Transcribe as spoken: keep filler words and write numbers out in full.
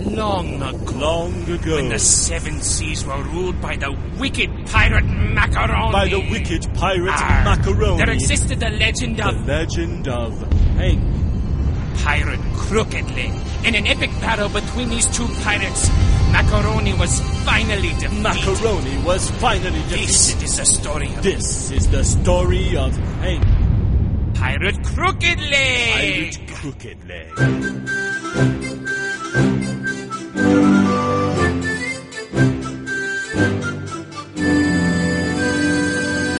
long ago. Long ago. When the seven seas were ruled by the wicked pirate Macaroni. By the wicked pirate Arr, Macaroni. There existed the legend The of... legend of... Hey, Pirate Crooked Leg. In an epic battle between these two pirates, Macaroni was finally defeated. Macaroni was finally defeated. This is the story of... This is the story of... Hey, Pirate Crooked Leg. Pirate Crooked Leg.